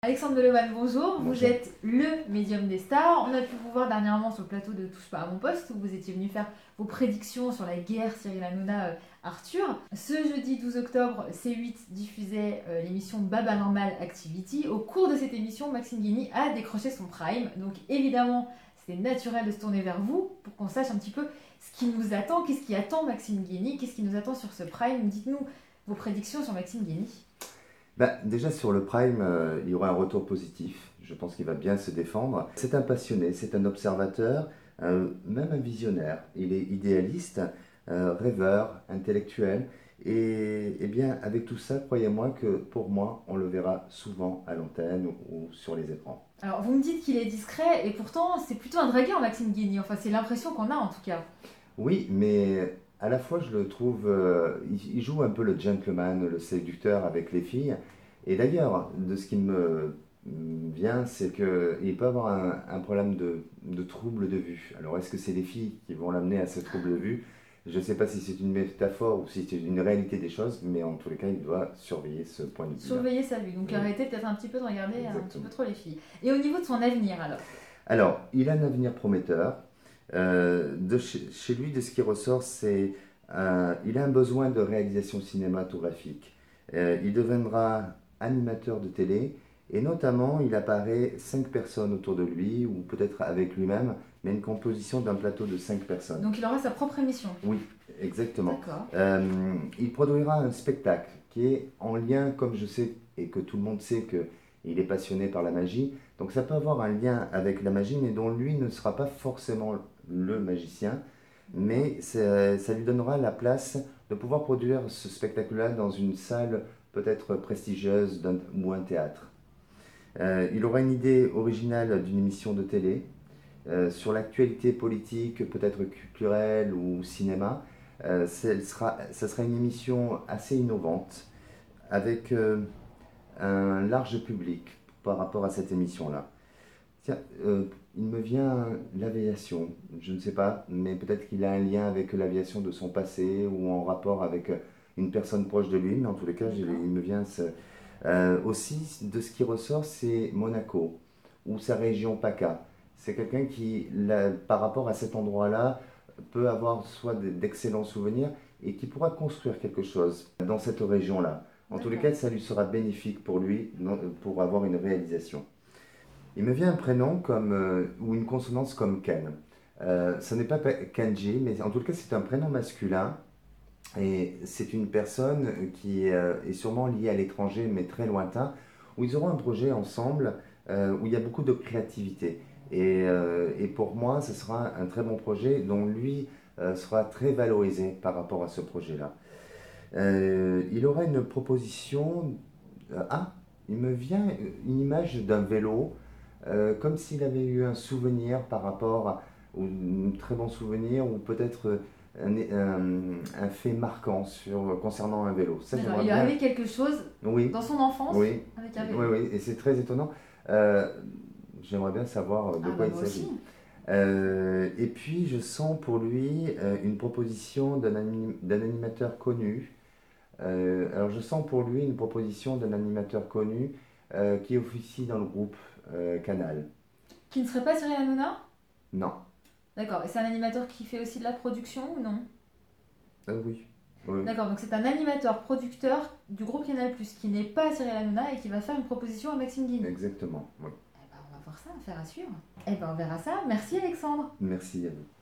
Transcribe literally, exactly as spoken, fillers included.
Alexandre Delevanne, bonjour. Bonjour. Vous êtes le médium des stars. On a pu vous voir dernièrement sur le plateau de Touche pas à mon poste où vous étiez venu faire vos prédictions sur la guerre Cyril Hanouna euh, Arthur. Ce jeudi douze octobre, C huit diffusait euh, l'émission Baba Normal Activity. Au cours de cette émission, Maxime Guény a décroché son prime. Donc évidemment, c'était naturel de se tourner vers vous pour qu'on sache un petit peu ce qui nous attend. Qu'est-ce qui attend Maxime Guény? Qu'est-ce qui nous attend sur ce prime? Dites-nous vos prédictions sur Maxime Guény. Bah, déjà sur le Prime, euh, il y aura un retour positif. Je pense qu'il va bien se défendre. C'est un passionné, c'est un observateur, euh, même un visionnaire. Il est idéaliste, euh, rêveur, intellectuel. Et, et bien avec tout ça, croyez-moi que pour moi, on le verra souvent à l'antenne ou, ou sur les écrans. Alors vous me dites qu'il est discret et pourtant c'est plutôt un dragueur Maxime Guény. Enfin c'est l'impression qu'on a en tout cas. Oui, mais à la fois, je le trouve, euh, il, il joue un peu le gentleman, le séducteur avec les filles. Et d'ailleurs, de ce qui me me vient, c'est qu'il peut avoir un, un problème de, de trouble de vue. Alors, est-ce que c'est les filles qui vont l'amener à ce trouble de vue? Je ne sais pas si c'est une métaphore ou si c'est une réalité des choses, mais en tous les cas, il doit surveiller ce point de vue. Surveiller sa vue, donc Oui. arrêter peut-être un petit peu de regarder un petit Exactement. peu trop les filles. Et au niveau de son avenir alors? Alors, il a un avenir prometteur. Euh, de chez, chez lui, de ce qui ressort, c'est euh, il a un besoin de réalisation cinématographique. Euh, il deviendra animateur de télé et notamment, il apparaît cinq personnes autour de lui ou peut-être avec lui-même, mais une composition d'un plateau de cinq personnes. Donc il aura sa propre émission. Oui, exactement. D'accord. Euh, il produira un spectacle qui est en lien, comme je sais et que tout le monde sait que il est passionné par la magie, donc ça peut avoir un lien avec la magie, mais dont lui ne sera pas forcément le magicien, mais ça, ça lui donnera la place de pouvoir produire ce spectacle-là dans une salle peut-être prestigieuse d'un- ou un théâtre. Euh, il aura une idée originale d'une émission de télé euh, sur l'actualité politique, peut-être culturelle ou cinéma. Euh, c'est- sera, ça sera une émission assez innovante avec euh, un large public par rapport à cette émission-là. Tiens, euh, il me vient l'aviation, je ne sais pas, mais peut-être qu'il a un lien avec l'aviation de son passé ou en rapport avec euh, une personne proche de lui, mais en tous les cas, j'ai- il me vient ce- euh, aussi de ce qui ressort, c'est Monaco ou sa région PACA. C'est quelqu'un qui, là, par rapport à cet endroit-là, peut avoir soit de- d'excellents souvenirs et qui pourra construire quelque chose dans cette région-là. En tous les D'accord. cas, ça lui sera bénéfique pour lui non- pour avoir une réalisation. Il me vient un prénom comme, euh, ou une consonance comme Ken. Euh, ce n'est pas Pe- Kenji, mais en tout cas, c'est un prénom masculin. Et c'est une personne qui euh, est sûrement liée à l'étranger, mais très lointain, où ils auront un projet ensemble euh, où il y a beaucoup de créativité. Et, euh, et pour moi, ce sera un très bon projet dont lui euh, sera très valorisé par rapport à ce projet-là. Euh, il aura une proposition. euh, ah, il me vient une image d'un vélo, euh, comme s'il avait eu un souvenir par rapport à, ou un très bon souvenir, ou peut-être un, un- un fait marquant sur, concernant un vélo. Ça, D'accord. j'aimerais Il est bien. arrivé quelque chose Oui, dans son enfance oui, avec un oui, vélo. oui, et c'est très étonnant. Euh, j'aimerais bien savoir de Ah quoi bah il moi s'agit. aussi. Euh, et puis, je sens pour lui euh, une proposition d'un anim- d'un animateur connu. Euh, alors, je sens pour lui une proposition d'un animateur connu euh, qui officie dans le groupe euh, Canal. Qui ne serait pas Cyril Hanouna? Non. D'accord. Et c'est un animateur qui fait aussi de la production ou non? Euh, oui. Oui. D'accord, donc c'est un animateur producteur du groupe Canal+, qui n'est pas Cyril Hanouna et qui va faire une proposition à Maxime Guény. Exactement. Oui. Eh ben, on va voir ça, affaire à suivre. Eh ben on verra ça. Merci Alexandre. Merci à vous.